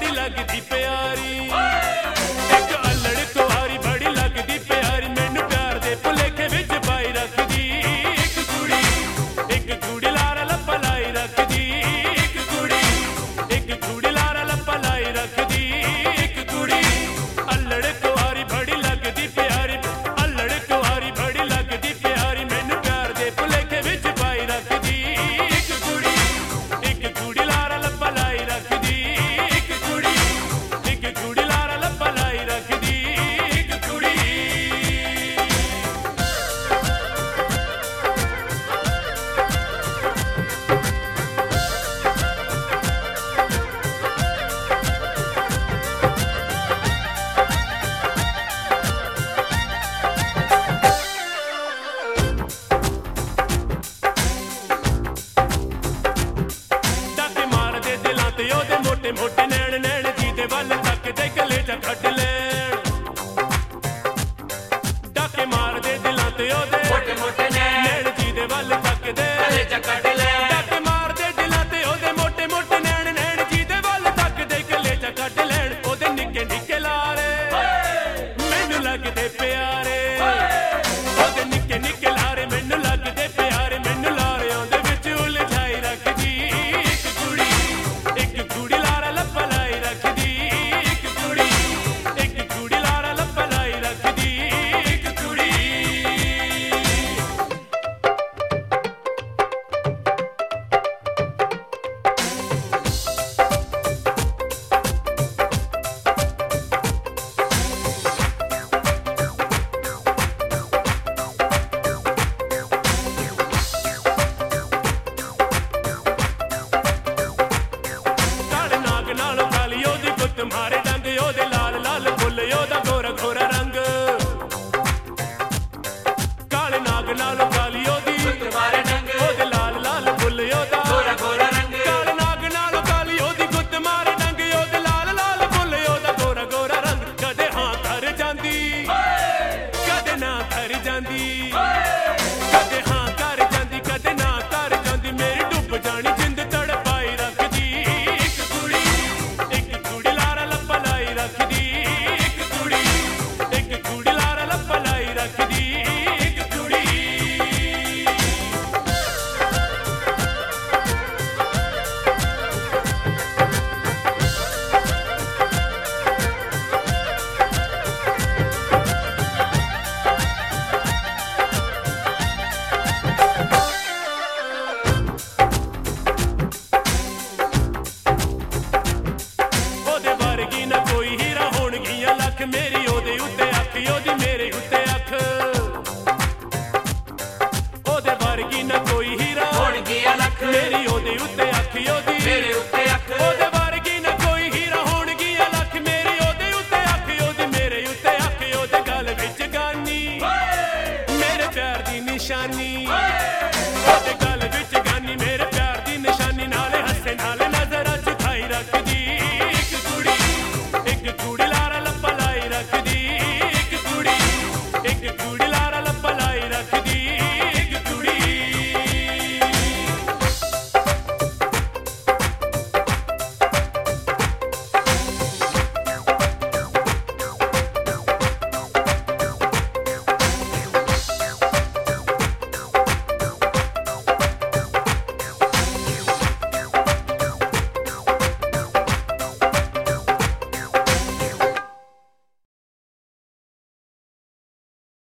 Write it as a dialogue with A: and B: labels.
A: बड़ी लगदी प्यारी, एक अल्लड़ कुआरी बड़ी लगदी प्यारी, मैनू प्यार दे भुलेखे विच पाई रखदी एक कुड़ी लारा लप्पा लाई रखदी, एक कुड़ी लारा लप्पा लाई रखदी, एक कुड़ी अल्लड़ कुआरी बड़ी लगदी प्यारी, अल्लड़ कुआरी बड़ी लगदी प्यारी, मैनू प्यार दे भुलेखे विच पाई रखदी एक कुड़ी लारा लप्पा लाई रखदी, एक कुड़ी लारा लप्पा लाई रखदी, एक कुड़ी। डाके मारदे दिलां ते ओदे मोटे मोटे नैण, नैण जी दे वल तकदे कलेजा कढ लैण, डाके मारदे दिलां ते ओदे
B: मोटे मोटे नैण,
A: नैण जी दे वल तकदे
B: कलेजा कढ लैण,
A: डाके मारदे दिलां ते ओदे मोटे मोटे नैण, नैण जी दे वल तकदे कलेजा कढ लैण, ओदे निक्के निक्के लारे मैनू लगदे प्यारे, ओदे निक्के निक्के लारे मैनू लगदे प्यारे, मैनू लारियां दे विच उलझाई रखदी एक कुड़ी लारा लप्पा लाई रखदी, एक कुड़ी लारा लप्पा लाई रखदी, एक कुड़ी। काले नाग नालों काली ओदी गुत्त मारे